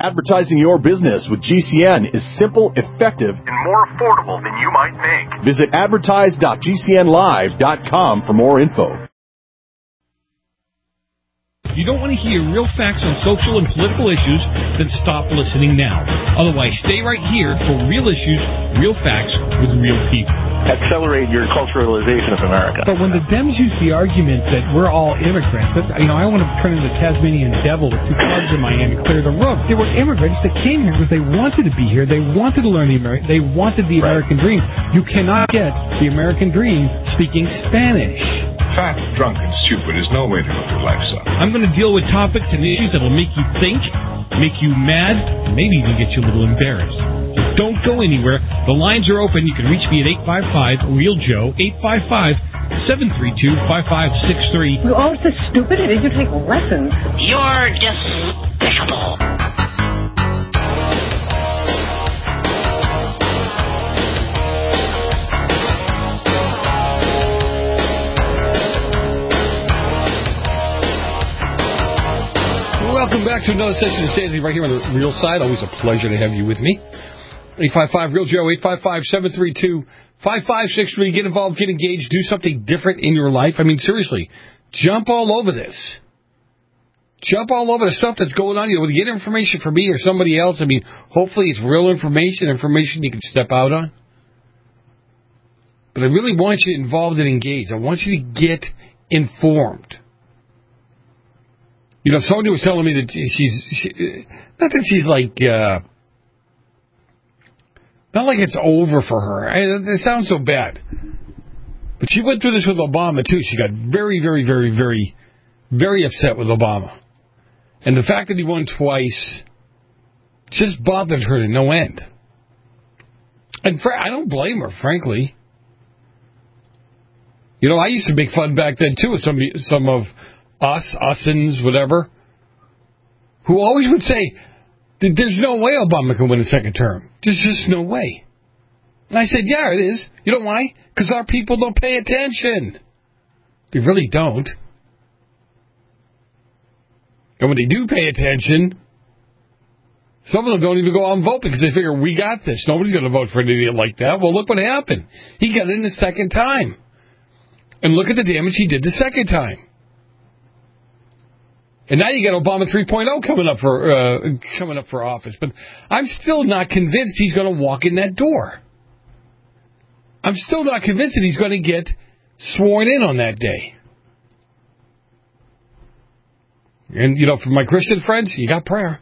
Advertising your business with GCN is simple, effective, and more affordable than you might think. Visit advertise.gcnlive.com for more info. If you don't want to hear real facts on social and political issues, then stop listening now. Otherwise, stay right here for real issues, real facts with real people. Accelerate your culturalization of America. But when the Dems use the argument that we're all immigrants, I want to turn into the Tasmanian devil with two clubs in my hand and clear the road. They were immigrants that came here because they wanted to be here. They wanted to learn they wanted the American dream. You cannot get the American dream speaking Spanish. Fat, drunk, and stupid is no way to go through life, son. I'm going to deal with topics and issues that will make you think, make you mad, and maybe even get you a little embarrassed. So don't go anywhere. The lines are open. You can reach me at 855-REAL-JOE, 855-732-5563. You're all so stupid. It is you take lessons. You're despicable. Welcome back to another session of Sanity right here on the Real Side. Always a pleasure to have you with me. 855-REAL-JOE, 855-732-5563. Get involved, get engaged, do something different in your life. I mean, seriously, jump all over this. Jump all over the stuff that's going on. You know, get information from me or somebody else. I mean, hopefully it's real information you can step out on. But I really want you involved and engaged. I want you to get informed. You know, Sonia was telling me that not that she's like, not like it's over for her. It sounds so bad. But she went through this with Obama, too. She got very, very, very, very, very upset with Obama. And the fact that he won twice just bothered her to no end. And I don't blame her, frankly. You know, I used to make fun back then, too, of some of usins, whatever, who always would say, there's no way Obama can win a second term. There's just no way. And I said, yeah, it is. You know why? Because our people don't pay attention. They really don't. And when they do pay attention, some of them don't even go out and vote because they figure, we got this. Nobody's going to vote for an idiot like that. Well, look what happened. He got in the second time. And look at the damage he did the second time. And now you get Obama 3.0 coming up for office. But I'm still not convinced he's going to walk in that door. I'm still not convinced that he's going to get sworn in on that day. And, you know, for my Christian friends, you got prayer.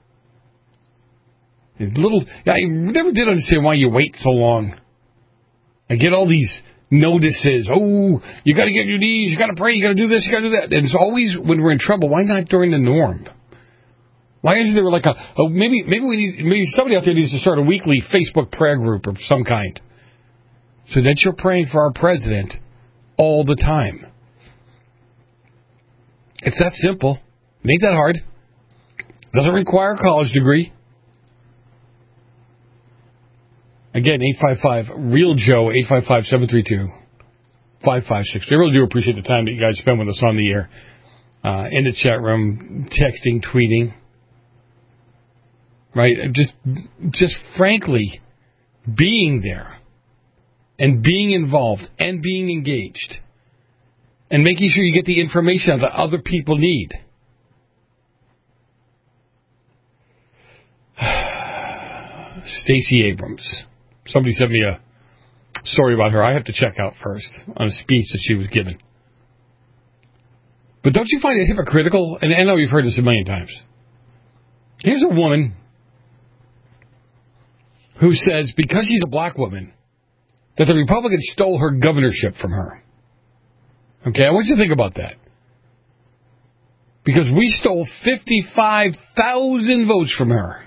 I never did understand why you wait so long. I get all these notices. Oh, you got to get on your knees. You got to pray. You got to do this. You got to do that. And it's always when we're in trouble. Why not during the norm? Why isn't there like maybe somebody out there needs to start a weekly Facebook prayer group of some kind, so that you're praying for our president all the time. It's that simple. It ain't that hard. Doesn't require a college degree. Again, 855-REAL-JOE, 855-732-5563. I really do appreciate the time that you guys spend with us on the air, in the chat room, texting, tweeting. Right? Just frankly, being there and being involved and being engaged and making sure you get the information that other people need. Stacey Abrams. Somebody sent me a story about her. I have to check out first on a speech that she was given. But don't you find it hypocritical? And I know you've heard this a million times. Here's a woman who says because she's a black woman that the Republicans stole her governorship from her. Okay, I want you to think about that. Because we stole 55,000 votes from her.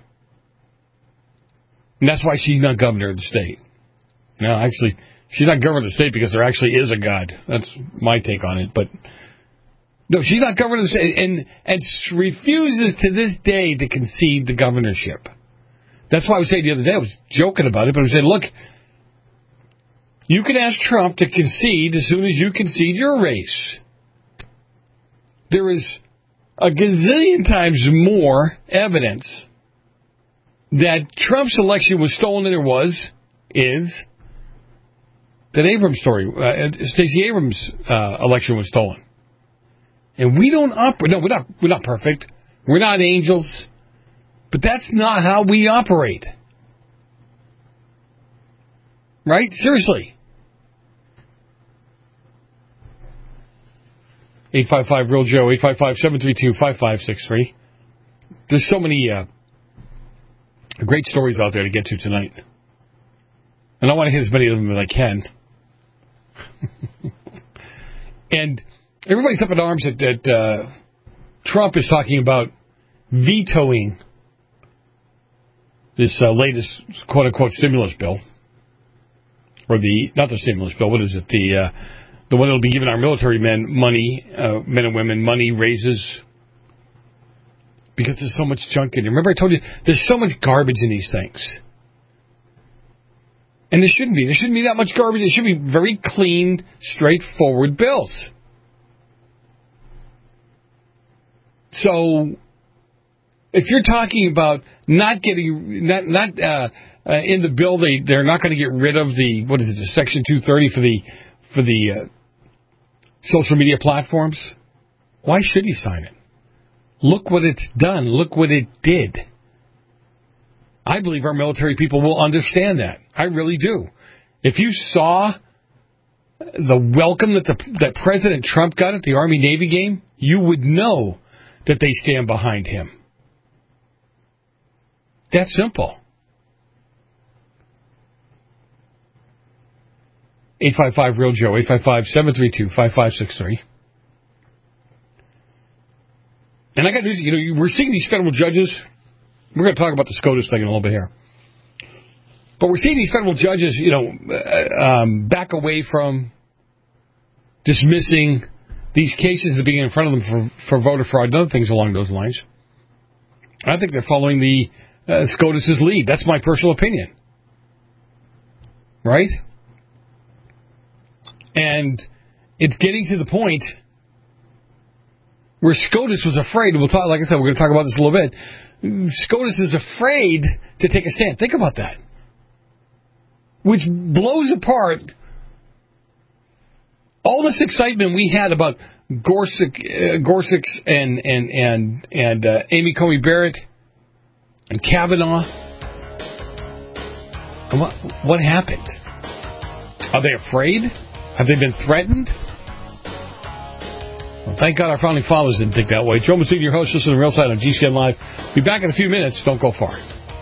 And that's why she's not governor of the state. No, actually, she's not governor of the state because there actually is a God. That's my take on it. But no, she's not governor of the state and refuses to this day to concede the governorship. That's why I was saying the other day, I was joking about it, but I was saying, look, you can ask Trump to concede as soon as you concede your race. There is a gazillion times more evidence that Trump's election was stolen, and is that Stacey Abrams' election was stolen. And we don't operate. No, we're not perfect. We're not angels. But that's not how we operate. Right? Seriously. 855-REAL-JOE, 855-732-5563. There's so many great stories out there to get to tonight. And I want to hit as many of them as I can. And everybody's up in arms that Trump is talking about vetoing this latest quote-unquote stimulus bill. Or not the stimulus bill, what is it? The one that will be giving our military men and women money raises. Because there's so much junk in here. Remember I told you, there's so much garbage in these things. And there shouldn't be. There shouldn't be that much garbage. There should be very clean, straightforward bills. So, if you're talking about not getting, in the bill, they're not going to get rid of the Section 230 for the social media platforms. Why should he sign it? Look what it's done. Look what it did. I believe our military people will understand that. I really do. If you saw the welcome that President Trump got at the Army-Navy game, you would know that they stand behind him. That's simple. 855-REAL-JOE, 855-732-5563. And I got news, we're seeing these federal judges. We're going to talk about the SCOTUS thing in a little bit here. But we're seeing these federal judges, back away from dismissing these cases that are being in front of them for voter fraud and other things along those lines. I think they're following the SCOTUS's lead. That's my personal opinion. Right? And it's getting to the point where SCOTUS was afraid. We'll talk. Like I said, we're going to talk about this a little bit. SCOTUS is afraid to take a stand. Think about that. Which blows apart all this excitement we had about Gorsuch and Amy Coney Barrett and Kavanaugh. And what happened? Are they afraid? Have they been threatened? Well, thank God our founding fathers didn't think that way. Joe Massini, your host, listen to the Real Side on GCN Live. Be back in a few minutes. Don't go far.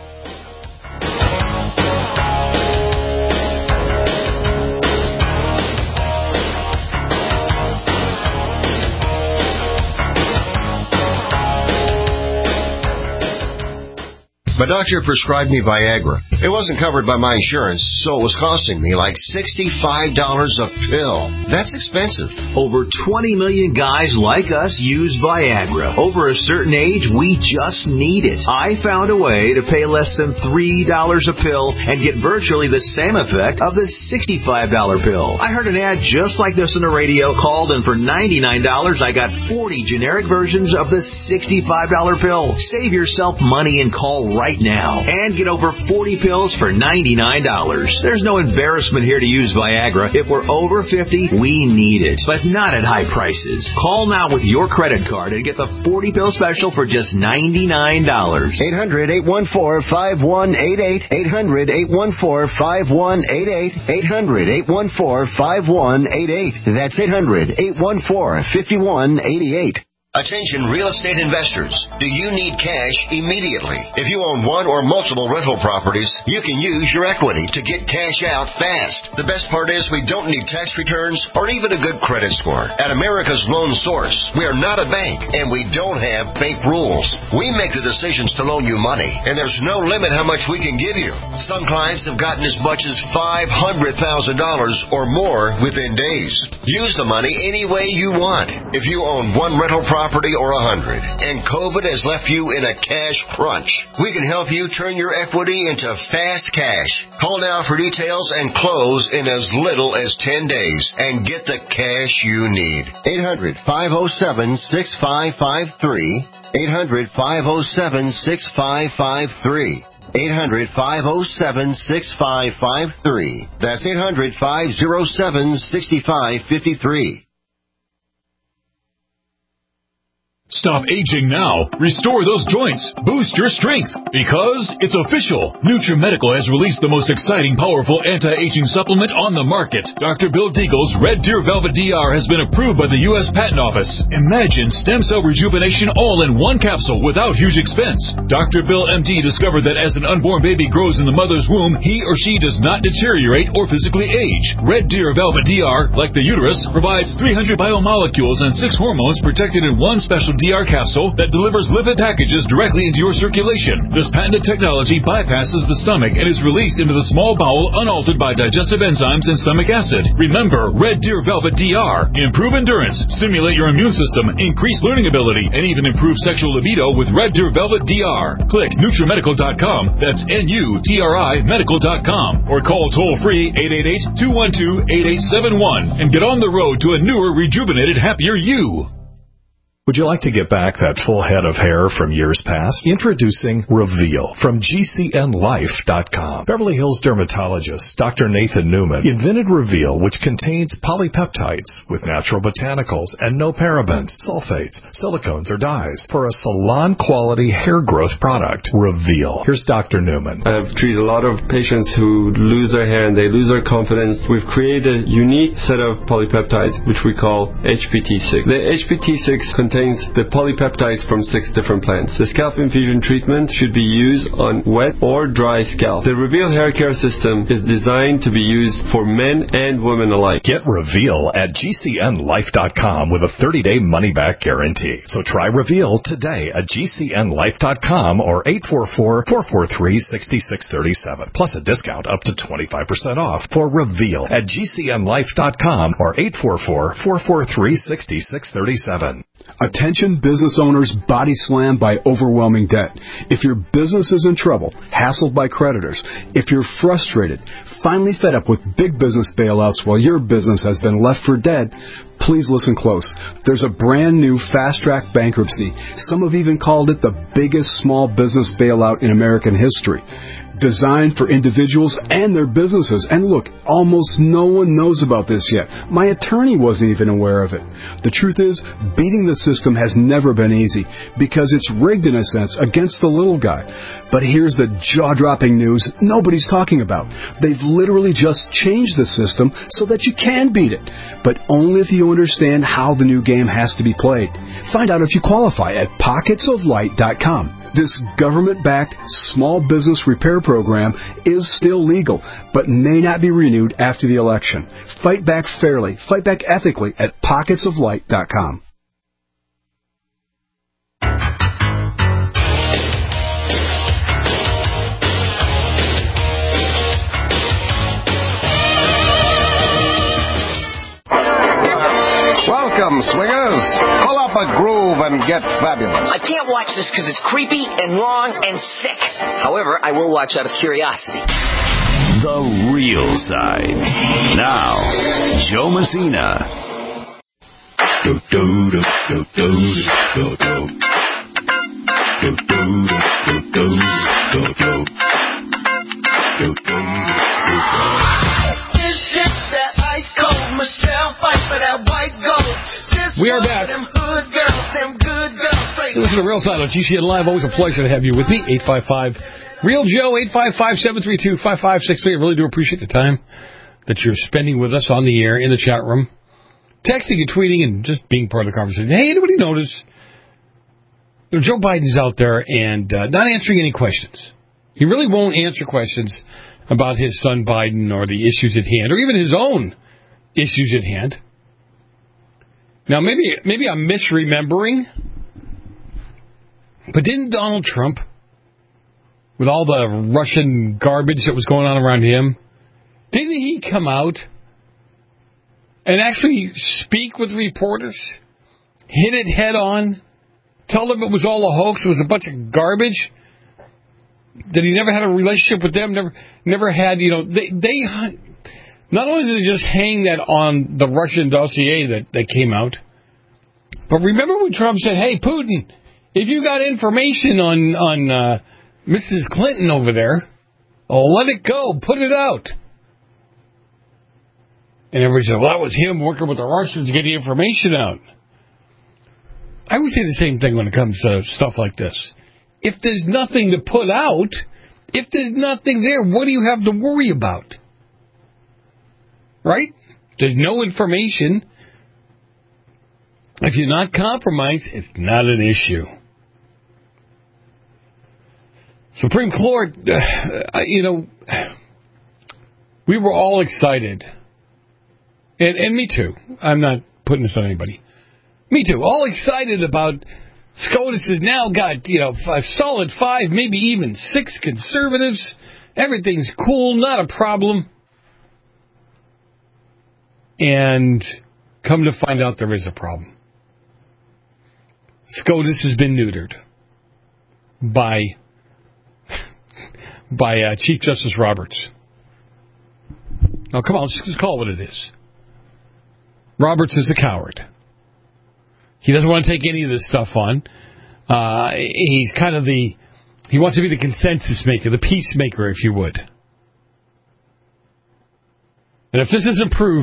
My doctor prescribed me Viagra. It wasn't covered by my insurance, so it was costing me like $65 a pill. That's expensive. Over 20 million guys like us use Viagra. Over a certain age, we just need it. I found a way to pay less than $3 a pill and get virtually the same effect of the $65 pill. I heard an ad just like this on the radio, called, and for $99, I got 40 generic versions of the $65 pill. Save yourself money and call right now and get over 40 pills for $99. There's no embarrassment here to use Viagra. If we're over 50, we need it, but not at high prices. Call now with your credit card and get the 40 pill special for just $99. 800-814-5188. 800-814-5188. 800-814-5188. That's 800-814-5188. Attention real estate investors. Do you need cash immediately? If you own one or multiple rental properties, you can use your equity to get cash out fast. The best part is we don't need tax returns or even a good credit score. At America's Loan Source, we are not a bank and we don't have bank rules. We make the decisions to loan you money, and there's no limit how much we can give you. Some clients have gotten as much as $500,000 or more within days. Use the money any way you want. If you own one rental property or 100, and COVID has left you in a cash crunch, we can help you turn your equity into fast cash. Call now for details and close in as little as 10 days and get the cash you need. 800-507-6553. 800-507-6553. 800-507-6553. That's 800-507-6553. Stop aging now. Restore those joints. Boost your strength. Because it's official. NutriMedical has released the most exciting, powerful anti-aging supplement on the market. Dr. Bill Deagle's Red Deer Velvet DR has been approved by the U.S. Patent Office. Imagine stem cell rejuvenation all in one capsule without huge expense. Dr. Bill MD discovered that as an unborn baby grows in the mother's womb, he or she does not deteriorate or physically age. Red Deer Velvet DR, like the uterus, provides 300 biomolecules and 6 hormones protected in one special DR capsule that delivers lipid packages directly into your circulation. This patented technology bypasses the stomach and is released into the small bowel unaltered by digestive enzymes and stomach acid. Remember, Red Deer Velvet DR. Improve endurance, stimulate your immune system, increase learning ability, and even improve sexual libido with Red Deer Velvet DR. Click NutriMedical.com. That's NUTRI Medical.com. Or call toll-free 888-212-8871 and get on the road to a newer, rejuvenated, happier you. Would you like to get back that full head of hair from years past? Introducing Reveal from GCNLife.com. Beverly Hills dermatologist Dr. Nathan Newman invented Reveal, which contains polypeptides with natural botanicals and no parabens, sulfates, silicones, or dyes for a salon-quality hair growth product. Reveal. Here's Dr. Newman. I've treated a lot of patients who lose their hair and they lose their confidence. We've created a unique set of polypeptides, which we call HPT6. The HPT6 contains the polypeptides from 6 different plants. The scalp infusion treatment should be used on wet or dry scalp. The Reveal hair care system is designed to be used for men and women alike. Get Reveal at GCNLife.com with a 30-day money-back guarantee. So try Reveal today at GCNLife.com or 844-443-6637. Plus a discount up to 25% off for Reveal at GCNLife.com or 844-443-6637. Attention business owners body slammed by overwhelming debt. If your business is in trouble, hassled by creditors, if you're frustrated, finally fed up with big business bailouts while your business has been left for dead, please listen close. There's a brand new fast-track bankruptcy. Some have even called it the biggest small business bailout in American history. Designed for individuals and their businesses. And look, almost no one knows about this yet. My attorney wasn't even aware of it. The truth is, beating the system has never been easy because it's rigged in a sense against the little guy. But here's the jaw-dropping news nobody's talking about. They've literally just changed the system so that you can beat it, but only if you understand how the new game has to be played. Find out if you qualify at pocketsoflight.com. This government-backed small business repair program is still legal, but may not be renewed after the election. Fight back fairly, fight back ethically at pocketsoflight.com. Welcome, swingers. Pull up a groove and get fabulous. I can't watch this because it's creepy and wrong and sick. However, I will watch out of curiosity. The real side. Now, Joe Messina. We are back. This is the Real Side on GCN Live. Always a pleasure to have you with me. 855-REAL Joe, 855-732-5563. I really do appreciate the time that you're spending with us on the air, in the chat room, texting and tweeting and just being part of the conversation. Hey, anybody notice Joe Biden's out there and not answering any questions? He really won't answer questions about his son Biden or the issues at hand, or even his own issues at hand. Now, maybe I'm misremembering, but didn't Donald Trump, with all the Russian garbage that was going on around him, didn't he come out and actually speak with reporters, hit it head on, tell them it was all a hoax, it was a bunch of garbage, that he never had a relationship with them, never had, they not only did they just hang that on the Russian dossier that came out, but remember when Trump said, hey, Putin, if you got information on Mrs. Clinton over there, let it go, put it out. And everybody said, well, that was him working with the Russians to get the information out. I would say the same thing when it comes to stuff like this. If there's nothing to put out, if there's nothing there, what do you have to worry about? Right? There's no information. If you're not compromised, it's not an issue. Supreme Court, we were all excited. And me too. I'm not putting this on anybody. Me too. All excited about SCOTUS has now got, a solid 5, maybe even 6 conservatives. Everything's cool, not a problem. And come to find out there is a problem. SCOTUS has been neutered by Chief Justice Roberts. Now, come on, let's just call it what it is. Roberts is a coward. He doesn't want to take any of this stuff on. He's kind of he wants to be the consensus maker, the peacemaker, if you would. And if this isn't proof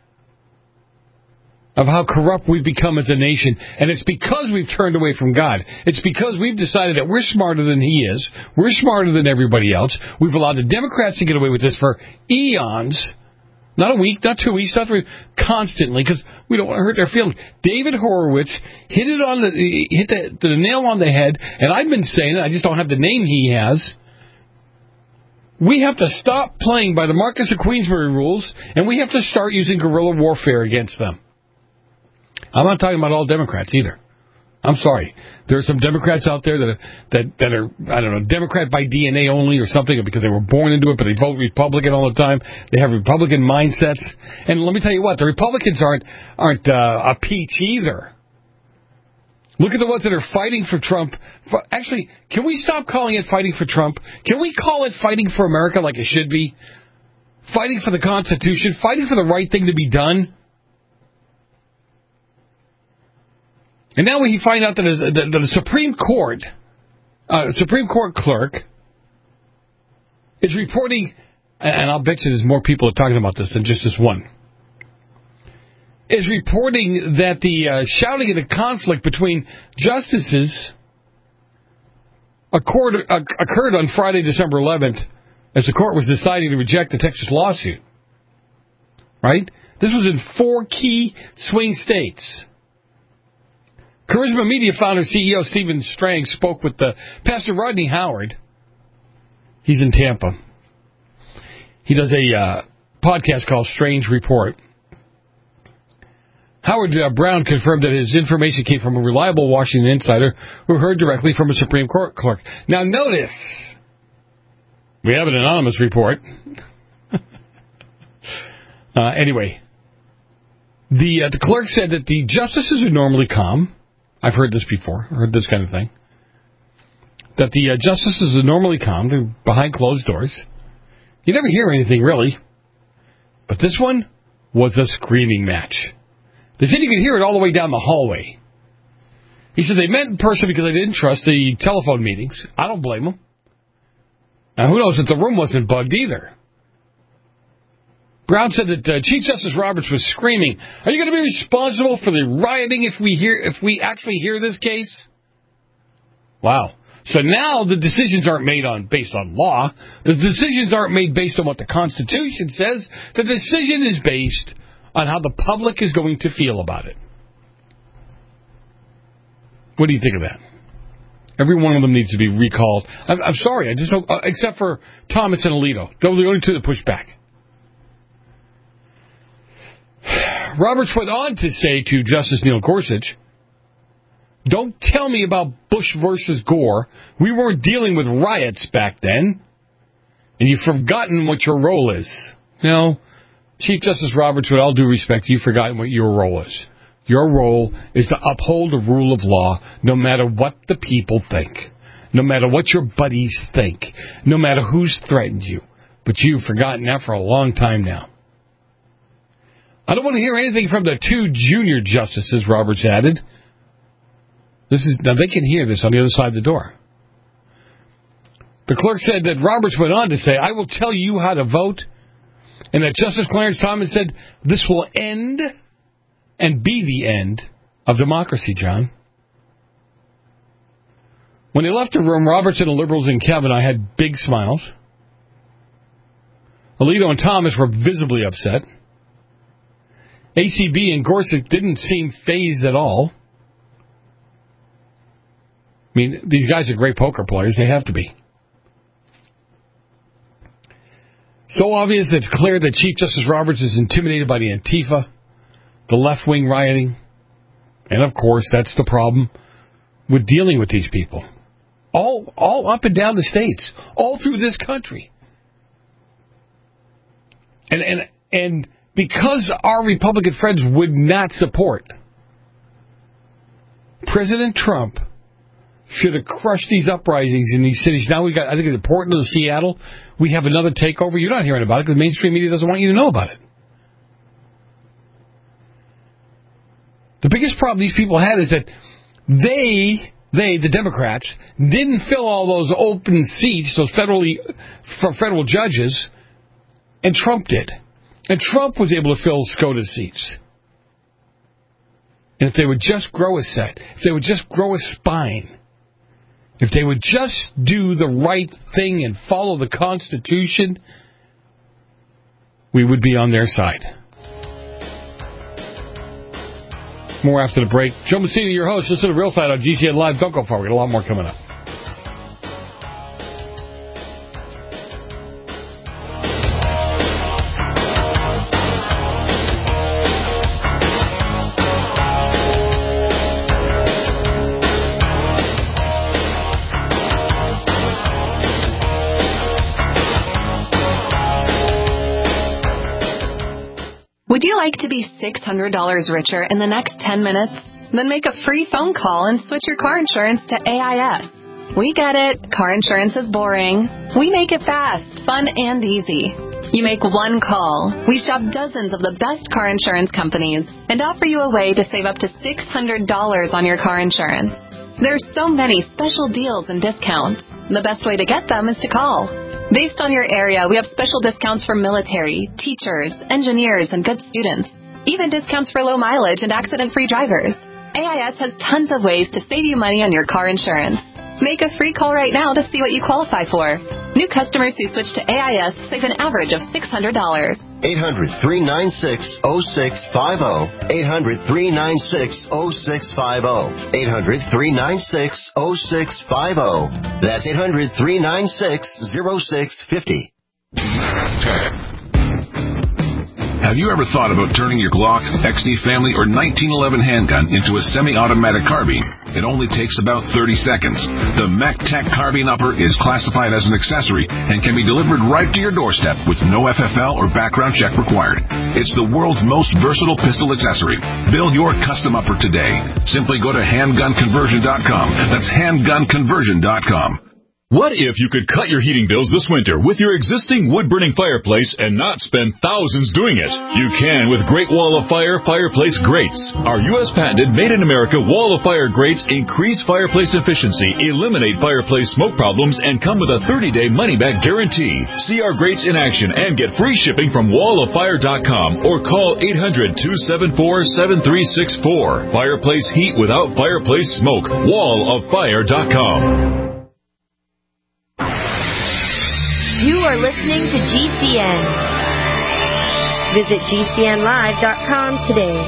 of how corrupt we've become as a nation, and it's because we've turned away from God. It's because we've decided that we're smarter than He is. We're smarter than everybody else. We've allowed the Democrats to get away with this for eons. Not a week, not 2 weeks, not 3 weeks, constantly, because we don't want to hurt their feelings. David Horowitz hit the nail on the head, and I've been saying it, I just don't have the name he has. We have to stop playing by the Marcus of Queensbury rules, and we have to start using guerrilla warfare against them. I'm not talking about all Democrats either. I'm sorry. There are some Democrats out there that are, I don't know, Democrat by DNA only or something because they were born into it, but they vote Republican all the time. They have Republican mindsets. And let me tell you what, the Republicans aren't a peach either. Look at the ones that are fighting for Trump. Actually, can we stop calling it fighting for Trump? Can we call it fighting for America like it should be? Fighting for the Constitution, fighting for the right thing to be done. And now we find out that the Supreme Court clerk is reporting, and I'll bet you there's more people are talking about this than just this one, is reporting that the shouting at the conflict between justices occurred on Friday, December 11th, as the court was deciding to reject the Texas lawsuit. Right? This was in 4 key swing states. Charisma Media founder CEO Stephen Strang spoke with Pastor Rodney Howard. He's in Tampa. He does a podcast called Strange Report. Howard Brown confirmed that his information came from a reliable Washington insider who heard directly from a Supreme Court clerk. Now notice, we have an anonymous report. Anyway, the clerk said that the justices are normally calm. I've heard this before, heard this kind of thing. That the justices are normally calm, they're behind closed doors. You never hear anything, really. But this one was a screaming match. They said you could hear it all the way down the hallway. He said they met in person because they didn't trust the telephone meetings. I don't blame them. Now, who knows if the room wasn't bugged either. Brown said that Chief Justice Roberts was screaming, "Are you going to be responsible for the rioting if we actually hear this case?" Wow. So now the decisions aren't made based on law. The decisions aren't made based on what the Constitution says. The decision is based on how the public is going to feel about it. What do you think of that? Every one of them needs to be recalled. I'm sorry, I just don't, except for Thomas and Alito. Those are the only two that push back. Roberts went on to say to Justice Neil Gorsuch, "Don't tell me about Bush versus Gore. We weren't dealing with riots back then. And you've forgotten what your role is." No, Chief Justice Roberts, with all due respect, you've forgotten what your role is. Your role is to uphold the rule of law no matter what the people think, no matter what your buddies think, no matter who's threatened you. But you've forgotten that for a long time now. I don't want to hear anything from the 2 junior justices, Roberts added. Now, they can hear this on the other side of the door. The clerk said that Roberts went on to say, I will tell you how to vote, and that Justice Clarence Thomas said, this will end and be the end of democracy, John. When they left the room, Roberts and the Liberals and Kavanaugh had big smiles. Alito and Thomas were visibly upset. ACB and Gorsuch didn't seem fazed at all. I mean, these guys are great poker players. They have to be. So obvious that it's clear that Chief Justice Roberts is intimidated by the Antifa, the left-wing rioting. And, of course, that's the problem with dealing with these people. All up and down the states. All through this country. And because our Republican friends would not support, President Trump should have crushed these uprisings in these cities. Now we got, I think in Portland or Seattle, we have another takeover. You're not hearing about it because mainstream media doesn't want you to know about it. The biggest problem these people had is that they, the Democrats, didn't fill all those open seats, those federal judges, and Trump did. And Trump was able to fill SCOTUS seats. And if they would just grow a set, if they would just grow a spine, if they would just do the right thing and follow the Constitution, we would be on their side. More after the break. Joe Messina, your host. Listen to The Real Side on GCN Live. Don't go far. We got a lot more coming up. Would you like to be $600 richer in the next 10 minutes? Then make a free phone call and switch your car insurance to AIS. We get it. Car insurance is boring. We make it fast, fun, and easy. You make one call. We shop dozens of the best car insurance companies and offer you a way to save up to $600 on your car insurance. There's so many special deals and discounts. The best way to get them is to call. Based on your area, we have special discounts for military, teachers, engineers, and good students. Even discounts for low mileage and accident-free drivers. AIS has tons of ways to save you money on your car insurance. Make a free call right now to see what you qualify for. New customers who switch to AIS save an average of $600. 800-396-0650. 800-396-0650. 800-396-0650. That's 800-396-0650. Have you ever thought about turning your Glock, XD Family, or 1911 handgun into a semi-automatic carbine? It only takes about 30 seconds. The MacTech Carbine Upper is classified as an accessory and can be delivered right to your doorstep with no FFL or background check required. It's the world's most versatile pistol accessory. Build your custom upper today. Simply go to handgunconversion.com. That's handgunconversion.com. What if you could cut your heating bills this winter with your existing wood-burning fireplace and not spend thousands doing it? You can with Great Wall of Fire fireplace grates. Our U.S. patented made-in-America Wall of Fire grates increase fireplace efficiency, eliminate fireplace smoke problems, and come with a 30-day money-back guarantee. See our grates in action and get free shipping from walloffire.com or call 800-274-7364. Fireplace heat without fireplace smoke. walloffire.com. You are listening to GCN. Visit GCNlive.com today.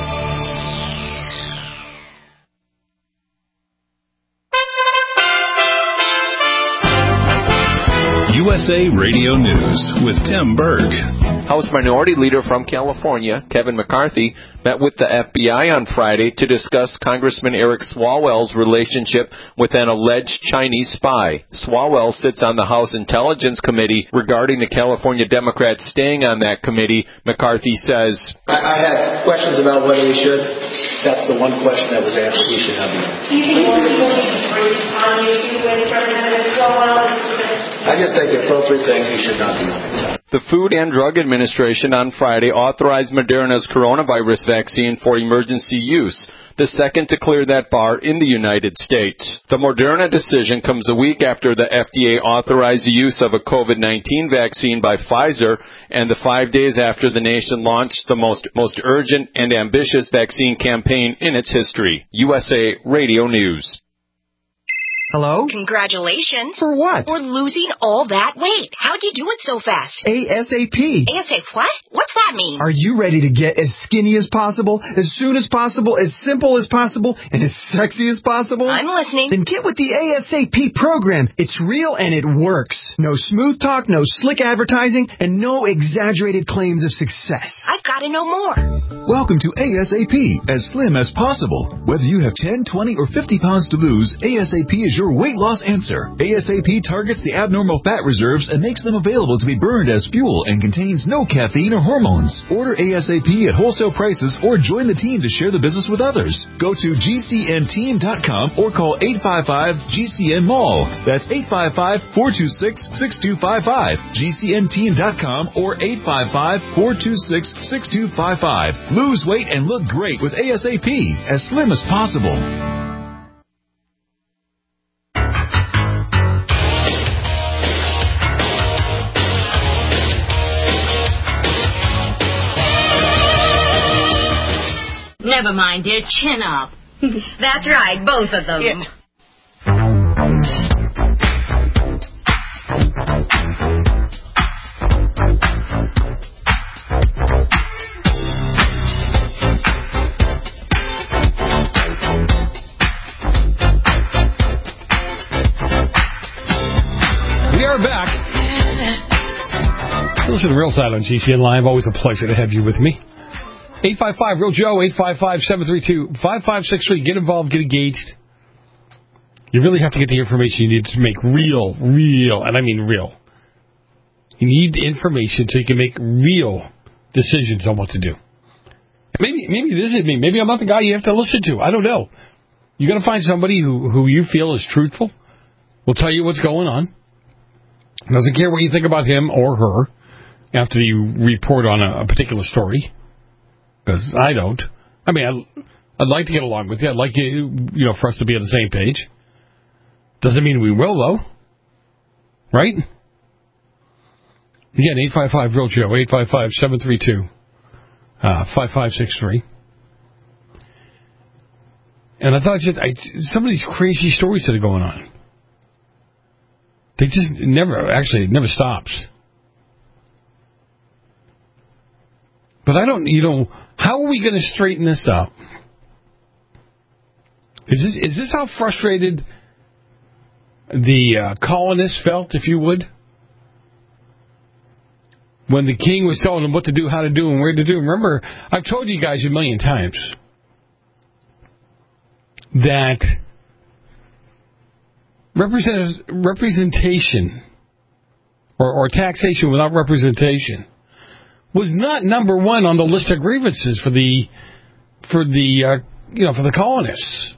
USA Radio News with Tim Berg. House Minority Leader from California, Kevin McCarthy, met with the FBI on Friday to discuss Congressman Eric Swalwell's relationship with an alleged Chinese spy. Swalwell sits on the House Intelligence Committee. Regarding the California Democrats staying on that committee, McCarthy says, I had questions about whether we should. That's the one question that was asked. We should have. Do you think more people need to brief on the issue with Representative Swalwell? I just think the appropriate thing, he should not be on the test. The Food and Drug Administration on Friday authorized Moderna's coronavirus vaccine for emergency use, the second to clear that bar in the United States. The Moderna decision comes a week after the FDA authorized the use of a COVID-19 vaccine by Pfizer and the 5 days after the nation launched the most urgent and ambitious vaccine campaign in its history. USA Radio News. Hello? Congratulations. For what? For losing all that weight. How'd you do it so fast? ASAP. ASAP what? What's that mean? Are you ready to get as skinny as possible, as soon as possible, as simple as possible, and as sexy as possible? I'm listening. Then get with the ASAP program. It's real and it works. No smooth talk, no slick advertising, and no exaggerated claims of success. I've got to know more. Welcome to ASAP, as slim as possible. Whether you have 10, 20, or 50 pounds to lose, ASAP is your weight loss answer. ASAP targets the abnormal fat reserves and makes them available to be burned as fuel and contains no caffeine or hormones. Order ASAP at wholesale prices or join the team to share the business with others. Go to GCNteam.com or call 855-GCN-MALL. That's 855-426-6255. GCNteam.com or 855-426-6255. Lose weight and look great with ASAP, as slim as possible. Never mind, dear. Chin up. That's right, both of them. Yeah. We are back. Listen to Real Side on GCN Live. Always a pleasure to have you with me. 855-REAL-JOE, 855-732-5563. Get involved, get engaged. You really have to get the information you need to make real, and I mean real. You need information so you can make real decisions on what to do. Maybe this is me. Maybe I'm not the guy you have to listen to. I don't know. You got to find somebody who you feel is truthful, will tell you what's going on, doesn't care what you think about him or her after you report on a particular story. Because I don't. I mean, I'd like to get along with you. I'd like you for us to be on the same page. Doesn't mean we will, though. Right? Again, 855-REAL-JOE, 855-732-5563. And I thought some of these crazy stories that are going on, they just it never stops. But I don't, how are we going to straighten this out? Is this how frustrated the colonists felt, if you would? When the king was telling them what to do, how to do, and where to do. Remember, I've told you guys a million times that representation or taxation without representation was not number one on the list of grievances for the colonists.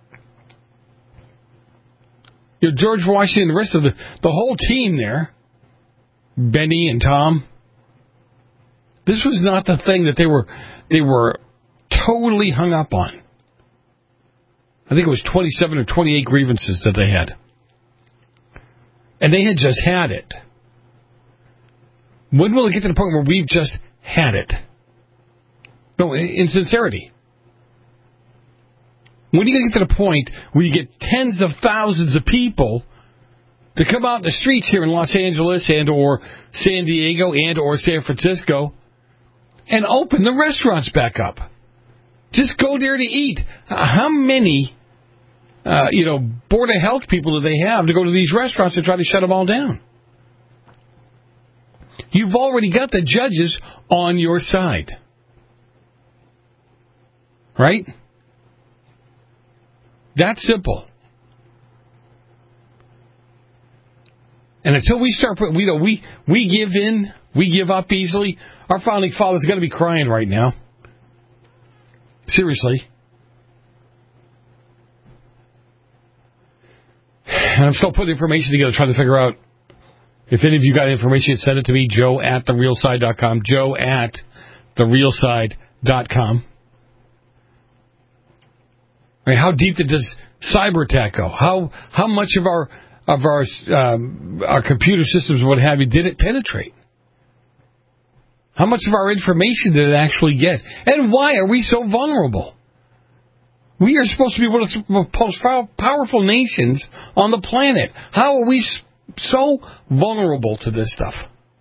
George Washington and the rest of the whole team there, Benny and Tom, this was not the thing that they were totally hung up on. I think it was 27 or 28 grievances that they had. And they had just had it. When will it get to the point where we've just had it? No, in sincerity. When are you going to get to the point where you get tens of thousands of people to come out in the streets here in Los Angeles and or San Diego and or San Francisco and open the restaurants back up? Just go there to eat. How many, Board of Health people do they have to go to these restaurants and try to shut them all down? You've already got the judges on your side. Right? That's simple. And until we start, we give in, we give up easily. Our founding fathers are going to be crying right now. Seriously. And I'm still putting information together, trying to figure out if any of you got information, send it to me, joe@therealside.com, joe@therealside.com. I mean, how deep did this cyber attack go? How much of our computer systems, what have you, did it penetrate? How much of our information did it actually get? And why are we so vulnerable? We are supposed to be one of the most powerful nations on the planet. How are we so vulnerable to this stuff?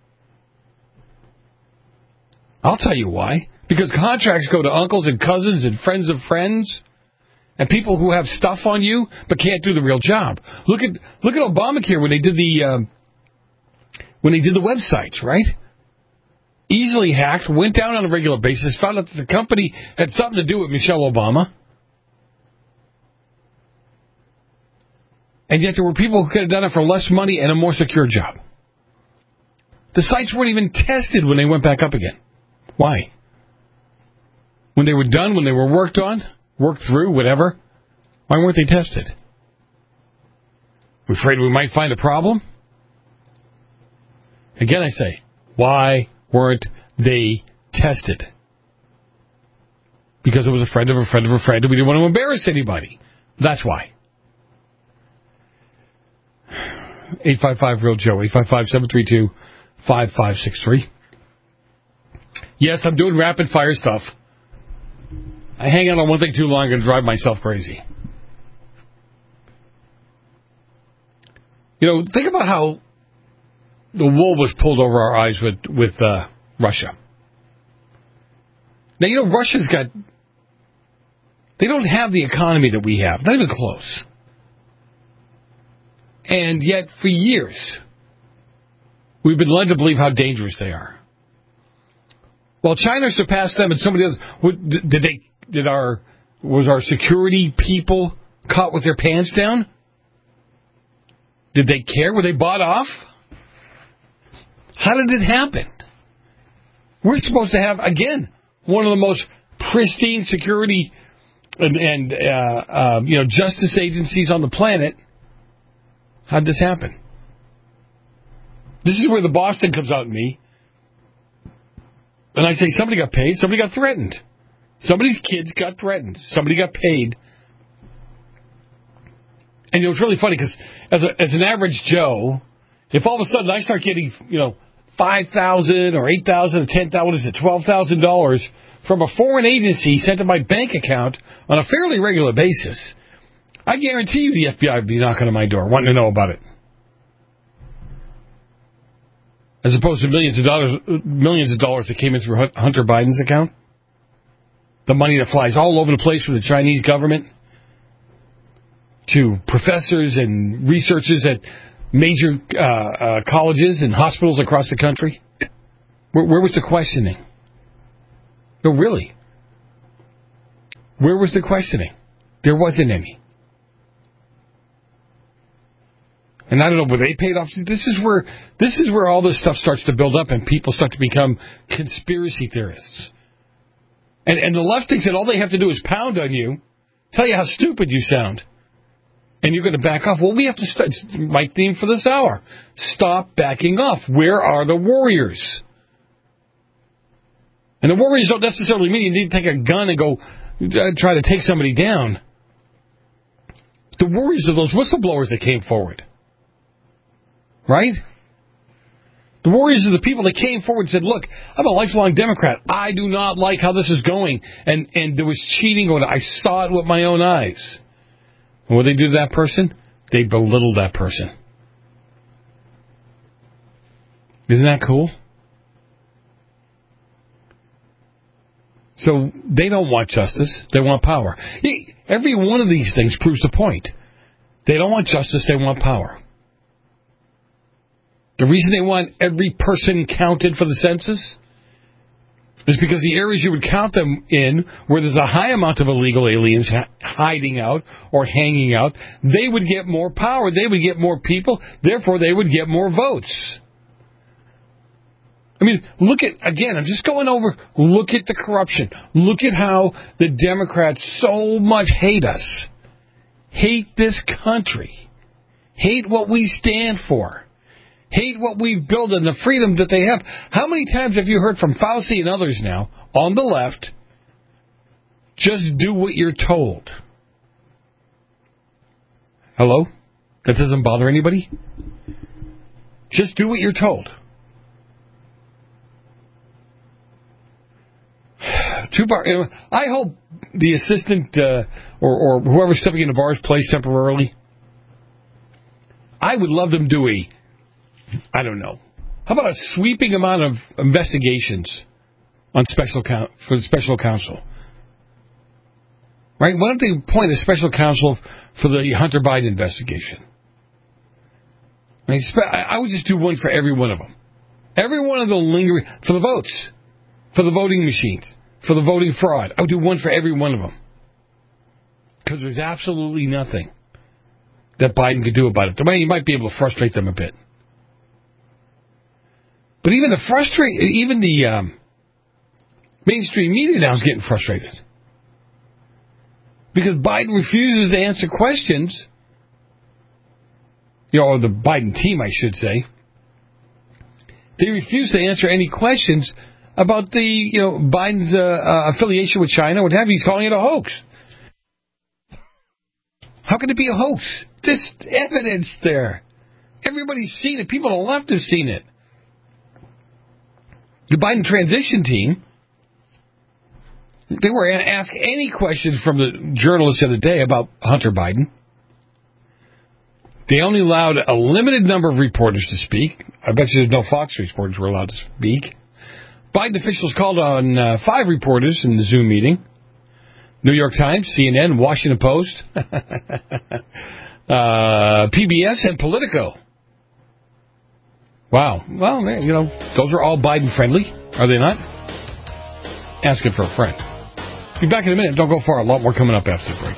I'll tell you why. Because contracts go to uncles and cousins and friends of friends and people who have stuff on you but can't do the real job. Look at Obamacare when they did the websites, right? Easily hacked, went down on a regular basis, found out that the company had something to do with Michelle Obama. And yet there were people who could have done it for less money and a more secure job. The sites weren't even tested when they went back up again. Why? When they were done, when they were worked through, whatever, why weren't they tested? We're afraid we might find a problem? Again, I say, why weren't they tested? Because it was a friend of a friend of a friend and we didn't want to embarrass anybody. That's why. 855-REAL-JOE, 855-732-5563. Yes, I'm doing rapid fire stuff. I hang out on one thing too long and drive myself crazy. You know, think about how the wool was pulled over our eyes with Russia. Now, you know, Russia's got... They don't have the economy that we have. Not even close. And yet, for years, we've been led to believe how dangerous they are. Well, China surpassed them and somebody else... Was our security people caught with their pants down? Did they care? Were they bought off? How did it happen? We're supposed to have, again, one of the most pristine security and justice agencies on the planet. How did this happen? This is where the Boston comes out in me. And I say somebody got paid, somebody got threatened. Somebody's kids got threatened. Somebody got paid. And it was really funny because as an average Joe, if all of a sudden I start getting, $5,000 or $8,000 or $10,000, what is it, $12,000 from a foreign agency sent to my bank account on a fairly regular basis, I guarantee you the FBI would be knocking on my door, wanting to know about it. As opposed to millions of dollars that came in through Hunter Biden's account. The money that flies all over the place from the Chinese government to professors and researchers at major colleges and hospitals across the country. Where was the questioning? No, really. Where was the questioning? There wasn't any. And I don't know, were they paid off? This is where all this stuff starts to build up and people start to become conspiracy theorists. And the left thinks that all they have to do is pound on you, tell you how stupid you sound, and you're going to back off. Well, we have to start. My theme for this hour: stop backing off. Where are the warriors? And the warriors don't necessarily mean you need to take a gun and go try to take somebody down. The warriors are those whistleblowers that came forward, right? The warriors are the people that came forward and said, look, I'm a lifelong Democrat. I do not like how this is going. And there was cheating going on. I saw it with my own eyes. And what did they do to that person? They belittled that person. Isn't that cool? So they don't want justice. They want power. Every one of these things proves the point. They don't want justice. They want power. The reason they want every person counted for the census is because the areas you would count them in, where there's a high amount of illegal aliens hiding out or hanging out, they would get more power. They would get more people. Therefore, they would get more votes. I mean, look at, again, I'm just going over, look at the corruption. Look at how the Democrats so much hate us. Hate this country. hate what we stand for, hate what we've built and the freedom that they have. How many times have you heard from Fauci and others now on the left, just do what you're told? Hello? That doesn't bother anybody? Just do what you're told. I hope the assistant or whoever's stepping into Barr's place temporarily, I would love them do I don't know. How about a sweeping amount of investigations on for the special counsel? Right? Why don't they appoint a special counsel for the Hunter Biden investigation? I would just do one for every one of them. Every one of the lingering, for the votes, for the voting machines, for the voting fraud. I would do one for every one of them. Because there's absolutely nothing that Biden could do about it. You might be able to frustrate them a bit. But even the mainstream media now is getting frustrated. Because Biden refuses to answer questions, or the Biden team, I should say. They refuse to answer any questions about Biden's affiliation with China. What have you? He's calling it a hoax. How can it be a hoax? There's evidence there. Everybody's seen it. People on the left have seen it. The Biden transition team, they were asked any questions from the journalists the other day about Hunter Biden. They only allowed a limited number of reporters to speak. I bet you no Fox reporters were allowed to speak. Biden officials called on 5 reporters in the Zoom meeting. New York Times, CNN, Washington Post, PBS, and Politico. Wow. Well, those are all Biden-friendly, are they not? Asking for a friend. Be back in a minute. Don't go far. A lot more coming up after the break.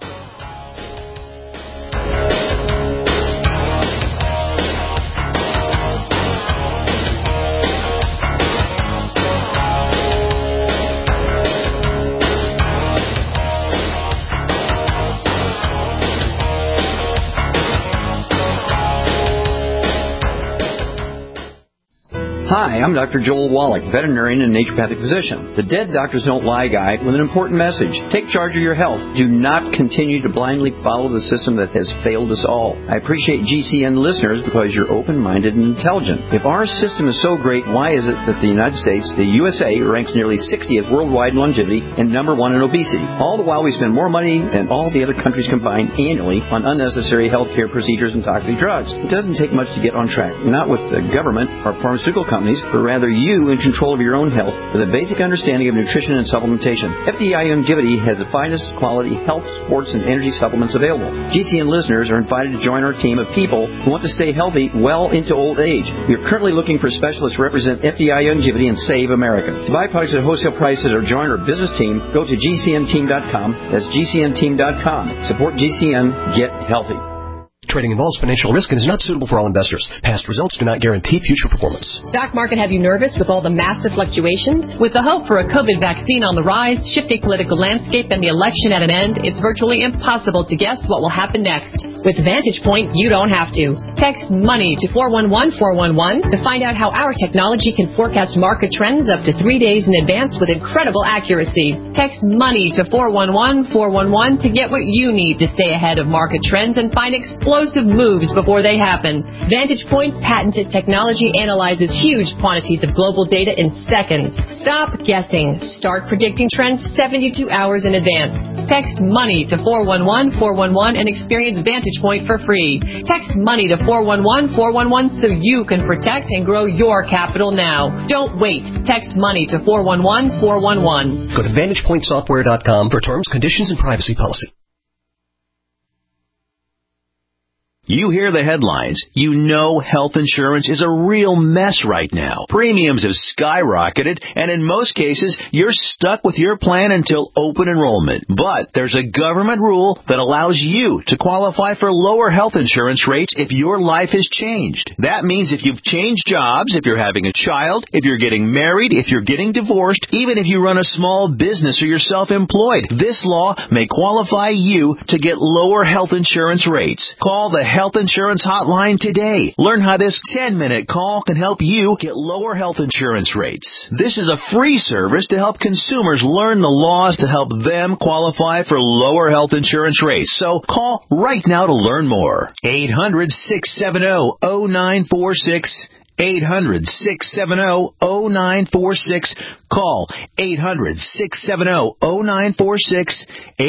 Hi, I'm Dr. Joel Wallach, veterinarian and naturopathic physician. The Dead Doctors Don't Lie guy with an important message. Take charge of your health. Do not continue to blindly follow the system that has failed us all. I appreciate GCN listeners because you're open-minded and intelligent. If our system is so great, why is it that the United States, the USA, ranks nearly 60th worldwide in longevity and number 1 in obesity? All the while we spend more money than all the other countries combined annually on unnecessary healthcare procedures and toxic drugs. It doesn't take much to get on track. Not with the government or pharmaceutical companies, but rather you in control of your own health with a basic understanding of nutrition and supplementation. FDI Longevity has the finest quality health, sports, and energy supplements available. GCN listeners are invited to join our team of people who want to stay healthy well into old age. We are currently looking for specialists to represent FDI Longevity and Save America. To buy products at wholesale prices or join our business team, go to GCNteam.com. That's GCNteam.com. Support GCN. Get healthy. Trading involves financial risk and is not suitable for all investors. Past results do not guarantee future performance. Stock market have you nervous with all the massive fluctuations? With the hope for a COVID vaccine on the rise, shifting political landscape, and the election at an end, it's virtually impossible to guess what will happen next. With Vantage Point, you don't have to. Text MONEY to 411411 to find out how our technology can forecast market trends up to 3 days in advance with incredible accuracy. Text MONEY to 411411 to get what you need to stay ahead of market trends and find explosive moves before they happen. Vantage Point's patented technology analyzes huge quantities of global data in seconds. Stop guessing. Start predicting trends 72 hours in advance. Text MONEY to 411411 and experience Vantage Point for free. Text MONEY to 411411 so you can protect and grow your capital now. Don't wait. Text MONEY to 411411. Go to VantagePointSoftware.com for terms, conditions, and privacy policy. You hear the headlines. You know health insurance is a real mess right now. Premiums have skyrocketed, and in most cases, you're stuck with your plan until open enrollment. But there's a government rule that allows you to qualify for lower health insurance rates if your life has changed. That means if you've changed jobs, if you're having a child, if you're getting married, if you're getting divorced, even if you run a small business or you're self-employed, this law may qualify you to get lower health insurance rates. Call the health insurance hotline today. Learn how this 10-minute call can help you get lower health insurance rates. This is a free service to help consumers learn the laws to help them qualify for lower health insurance rates. So call right now to learn more. 800-670-0946. 800-670-0946. Call 800-670-0946.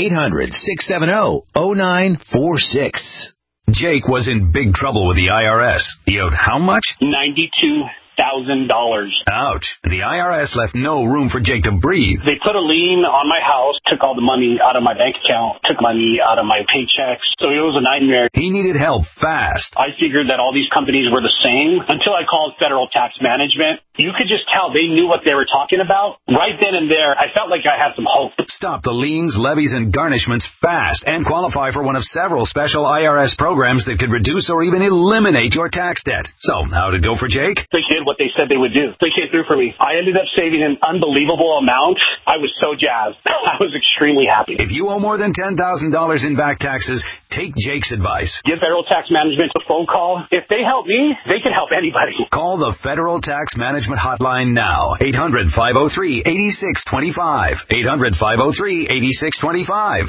800-670-0946. Jake was in big trouble with the IRS. He owed how much? $92,000. Ouch. The IRS left no room for Jake to breathe. They put a lien on my house, took all the money out of my bank account, took money out of my paychecks. So it was a nightmare. He needed help fast. I figured that all these companies were the same until I called Federal Tax Management. You could just tell they knew what they were talking about. Right then and there, I felt like I had some hope. Stop the liens, levies, and garnishments fast and qualify for one of several special IRS programs that could reduce or even eliminate your tax debt. So, how did it go for Jake? They did what they said they would do. They came through for me. I ended up saving an unbelievable amount. I was so jazzed. I was extremely happy. If you owe more than $10,000 in back taxes, take Jake's advice. Give Federal Tax Management a phone call. If they help me, they can help anybody. Call the Federal Tax Management hotline now. 800-503-8625. 800-503-8625.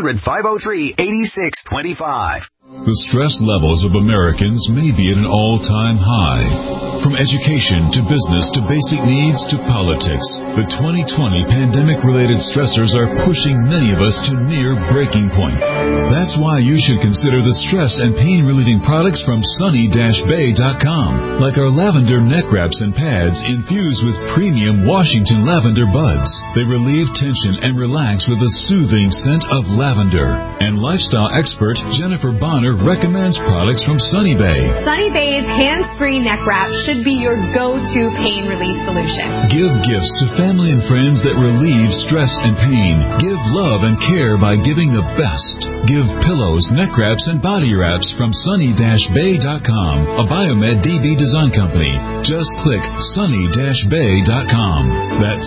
800-503-8625. The stress levels of Americans may be at an all-time high. From education to business to basic needs to politics, the 2020 pandemic-related stressors are pushing many of us to near breaking point. That's why you should consider the stress and pain-relieving products from sunny-bay.com, like our lavender neck wraps and pads infused with premium Washington lavender buds. They relieve tension and relax with a soothing scent of lavender. And lifestyle expert Jennifer Bonner recommends products from Sunny Bay. Sunny Bay's hands-free neck wrap should be your go-to pain relief solution. Give gifts to family and friends that relieve stress and pain. Give love and care by giving the best. Give pillows, neck wraps, and body wraps from sunny-bay.com, a Biomed DB design company. Just click sunny-bay.com. That's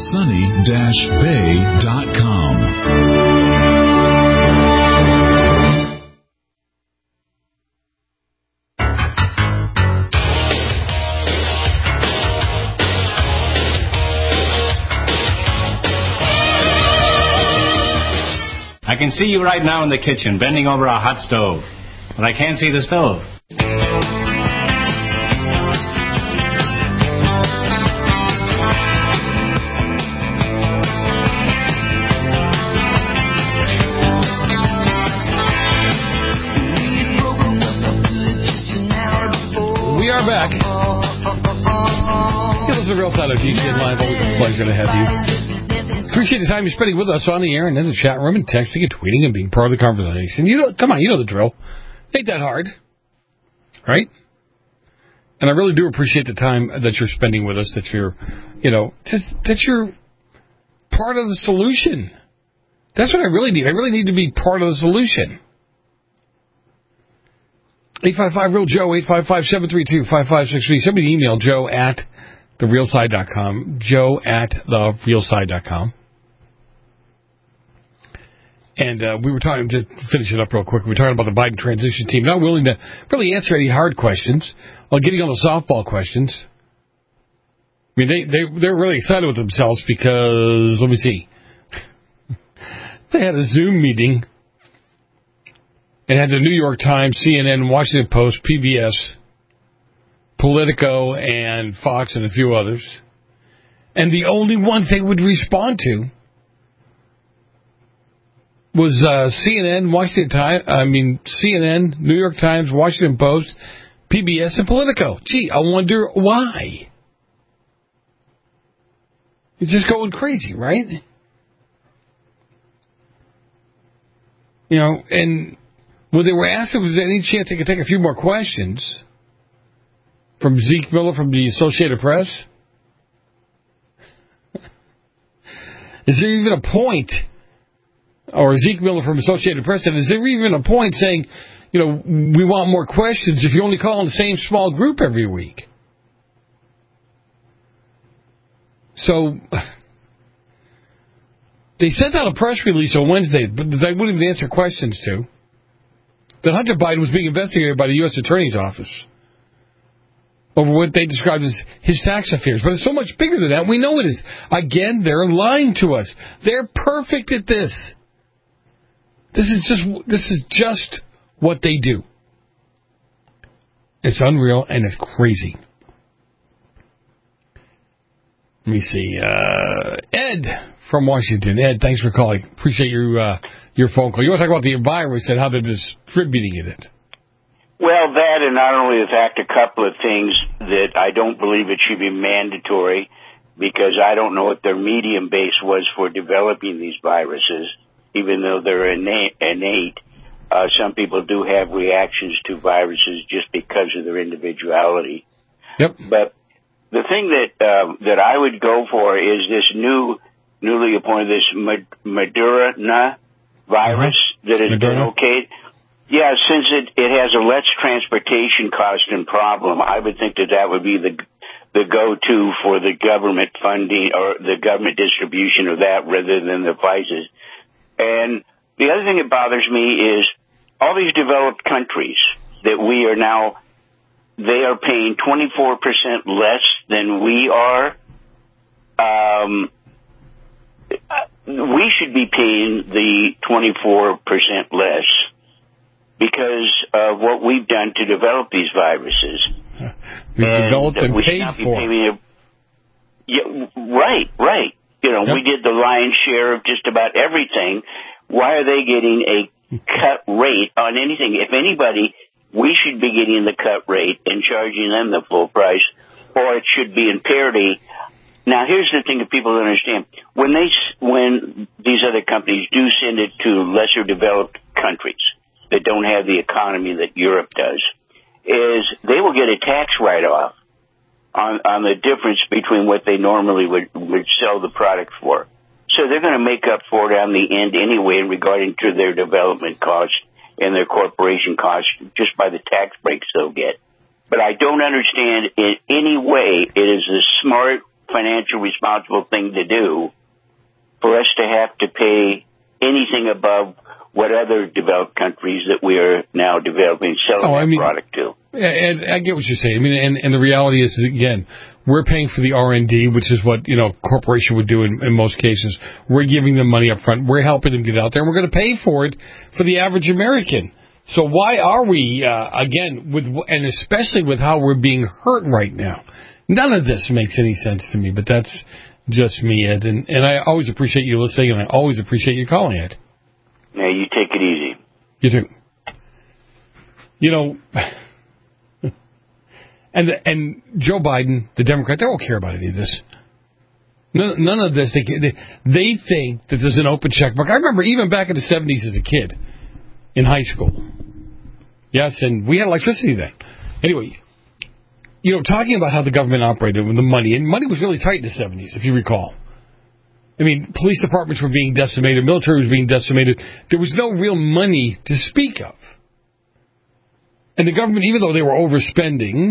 sunny-bay.com. I can see you right now in the kitchen, bending over a hot stove. But I can't see the stove. We are back. Give us the real side of GCN Live. Always a pleasure to have you. Appreciate the time you're spending with us on the air and in the chat room and texting and tweeting and being part of the conversation. Come on, you know the drill. Ain't that hard, right? And I really do appreciate the time that you're spending with us. That you're, that you're part of the solution. That's what I really need. I really need to be part of the solution. 855-REAL-JOE, 855-732-5563. Somebody email Joe at therealside.com. Joe at therealside.com. And we were talking, to finish it up real quick, we were talking about the Biden transition team not willing to really answer any hard questions while getting on the softball questions. I mean, they're really excited with themselves because, let me see, they had a Zoom meeting and had the New York Times, CNN, Washington Post, PBS, Politico, and Fox, and a few others. And the only ones they would respond to was CNN, CNN, New York Times, Washington Post, PBS, and Politico. Gee, I wonder why. It's just going crazy, right? And when they were asked if there was any chance they could take a few more questions from Zeke Miller from the Associated Press, is there even a point? Or Zeke Miller from Associated Press said, is there even a point saying, we want more questions if you only call in the same small group every week? So, they sent out a press release on Wednesday, but they wouldn't even answer questions to. that Hunter Biden was being investigated by the U.S. Attorney's Office over what they described as his tax affairs. But it's so much bigger than that. We know it is. Again, they're lying to us. They're perfect at this. This is just what they do. It's unreal and it's crazy. Let me see. Ed from Washington. Ed, thanks for calling. Appreciate your phone call. You want to talk about the virus and how they're distributing it? Well, that, and not only the fact, a couple of things that I don't believe it should be mandatory, because I don't know what their medium base was for developing these viruses, even though they're innate. Some people do have reactions to viruses just because of their individuality. Yep. But the thing that I would go for is this newly appointed, this Moderna virus that has been okayed. Yeah, since it has a less transportation cost and problem, I would think that would be the go-to for the government funding or the government distribution of that rather than the Pfizer's. And the other thing that bothers me is all these developed countries that we are now, they are paying 24% less than we are. We should be paying the 24% less because of what we've done to develop these viruses. We've developed and paid for. Right. You know, we did the lion's share of just about everything. Why are they getting a cut rate on anything? If anybody, we should be getting the cut rate and charging them the full price, or it should be in parity. Now, here's the thing that people don't understand. When these other companies do send it to lesser developed countries that don't have the economy that Europe does, is they will get a tax write-off on the difference between what they normally would sell the product for. So they're going to make up for it on the end anyway in regarding to their development costs and their corporation costs just by the tax breaks they'll get. But I don't understand in any way it is a smart, financial, responsible thing to do for us to have to pay anything above what other developed countries that we are now developing selling product to. And I get what you're saying. I mean, and the reality is again, we're paying for the R&D, which is what, a corporation would do in most cases. We're giving them money up front. We're helping them get out there, and we're going to pay for it for the average American. So why are we, again, and especially with how we're being hurt right now? None of this makes any sense to me, but that's just me, Ed. And I always appreciate you listening, and I always appreciate you calling, Ed. Yeah, you take it easy. You too. And Joe Biden, the Democrat, they don't care about any of this. None of this. They think that there's an open checkbook. I remember even back in the 70s as a kid in high school. Yes, and we had electricity then. Anyway, talking about how the government operated with the money, and money was really tight in the 70s, if you recall. I mean, police departments were being decimated, military was being decimated. There was no real money to speak of. And the government, even though they were overspending,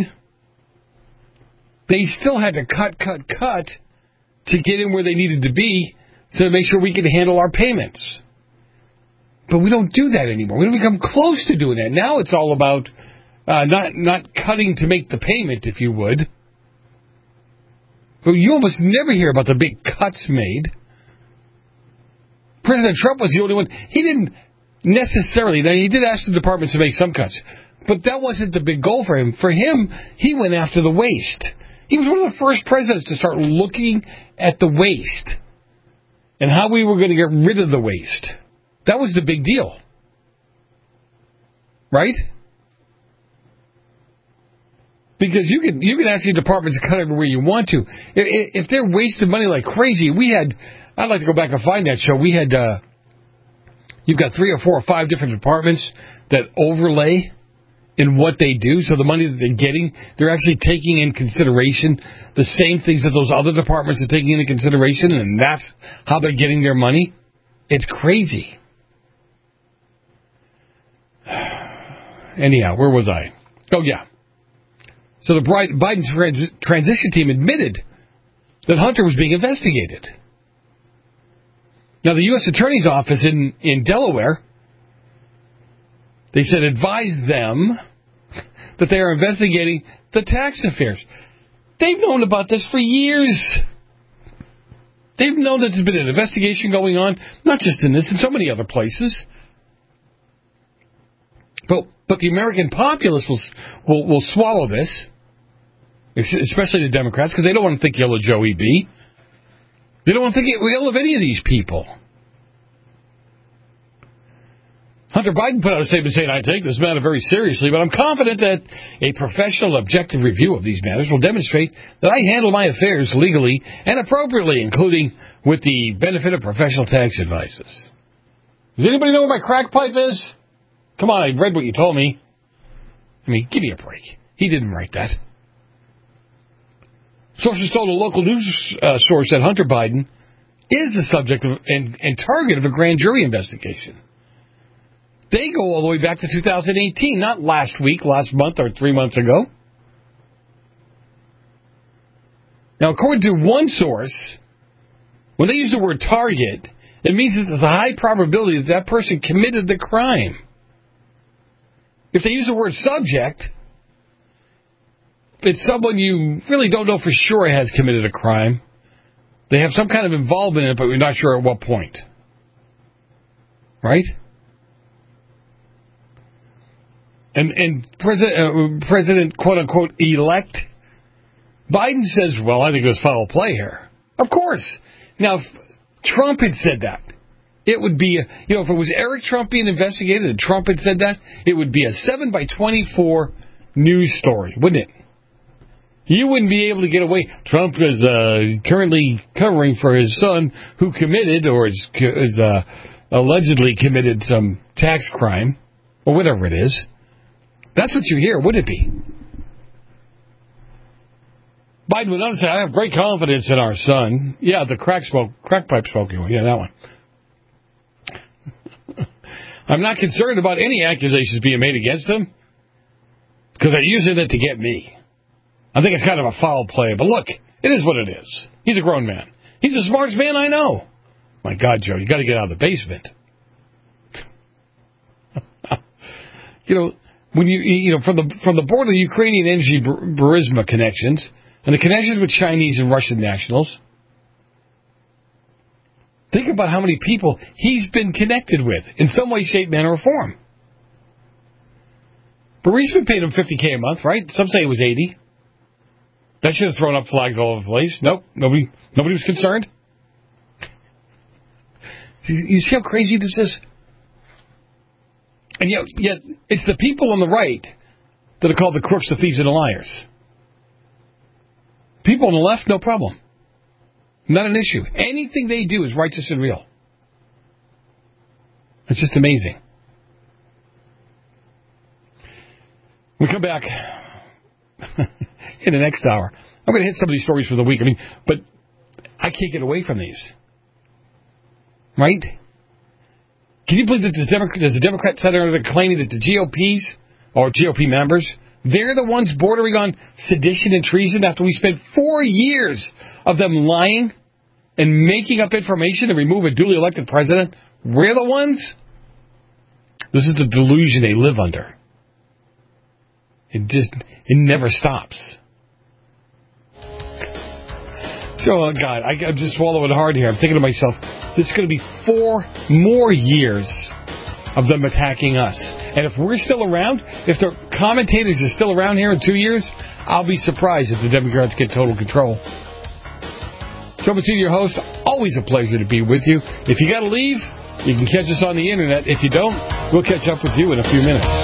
they still had to cut to get in where they needed to be to make sure we could handle our payments. But we don't do that anymore. We don't come close to doing that. Now it's all about not cutting to make the payment, if you would. But you almost never hear about the big cuts made. President Trump was the only one. He didn't necessarily. Now, he did ask the departments to make some cuts. But that wasn't the big goal for him. For him, he went after the waste. He was one of the first presidents to start looking at the waste and how we were going to get rid of the waste. That was the big deal. Right? Because you can ask these departments to cut everywhere you want to. If they're wasting money like crazy, I'd like to go back and find that show. You've got 3 or 4 or 5 different departments that overlay in what they do. So the money that they're getting, they're actually taking in consideration the same things that those other departments are taking into consideration, and that's how they're getting their money. It's crazy. Anyhow, where was I? Oh, yeah. So the Biden transition team admitted that Hunter was being investigated. Now, the U.S. Attorney's Office in Delaware They said advise them that they are investigating the tax affairs. They've known about this for years. They've known that there's been an investigation going on, not just in this, in so many other places. But the American populace will swallow this, especially the Democrats, because they don't want to think ill of Joey B. They don't want to think ill of any of these people. Hunter Biden put out a statement saying, I take this matter very seriously, but I'm confident that a professional, objective review of these matters will demonstrate that I handle my affairs legally and appropriately, including with the benefit of professional tax advices. Does anybody know where my crack pipe is? Come on, I read what you told me. I mean, give me a break. He didn't write that. Sources told a local news source that Hunter Biden is the subject of, and target of a grand jury investigation. They go all the way back to 2018, not last week, last month, or 3 months ago. Now, according to one source, when they use the word target, it means that there's a high probability that that person committed the crime. If they use the word subject, it's someone you really don't know for sure has committed a crime. They have some kind of involvement in it, but we're not sure at what point. Right? And President, quote-unquote, elect, Biden says, well, I think it was foul play here. Of course. Now, if Trump had said that, it would be, if it was Eric Trump being investigated and Trump had said that, it would be a 7x24 news story, wouldn't it? You wouldn't be able to get away. Trump is currently covering for his son who committed or is allegedly committed some tax crime or whatever it is. That's what you hear, wouldn't it be? Biden went on to say, I have great confidence in our son. Yeah, the crack pipe smoking one. Yeah, that one. I'm not concerned about any accusations being made against him because they're using it to get me. I think it's kind of a foul play, but look, it is what it is. He's a grown man. He's the smartest man I know. My God, Joe, you got to get out of the basement. When from the board of the Ukrainian Energy Burisma connections and the connections with Chinese and Russian nationals, think about how many people he's been connected with in some way, shape, manner, or form. Burisma paid him $50K a month, right? Some say it was $80. That should have thrown up flags all over the place. Nope, nobody was concerned. You see how crazy this is? And yet it's the people on the right that are called the crooks, the thieves, and the liars. People on the left, no problem. Not an issue. Anything they do is righteous and real. It's just amazing. We come back in the next hour. I'm going to hit some of these stories from the week. But I can't get away from these. Right? Can you believe that there's a Democrat senator claiming that the GOPs, or GOP members, they're the ones bordering on sedition and treason after we spent 4 years of them lying and making up information to remove a duly elected president? We're the ones? This is the delusion they live under. It never stops. So, oh God, I'm just swallowing hard here. I'm thinking to myself, this is going to be 4 more years of them attacking us. And if we're still around, if the commentators are still around here in 2 years, I'll be surprised if the Democrats get total control. Joe Massino, your host. Always a pleasure to be with you. If you got to leave, you can catch us on the internet. If you don't, we'll catch up with you in a few minutes.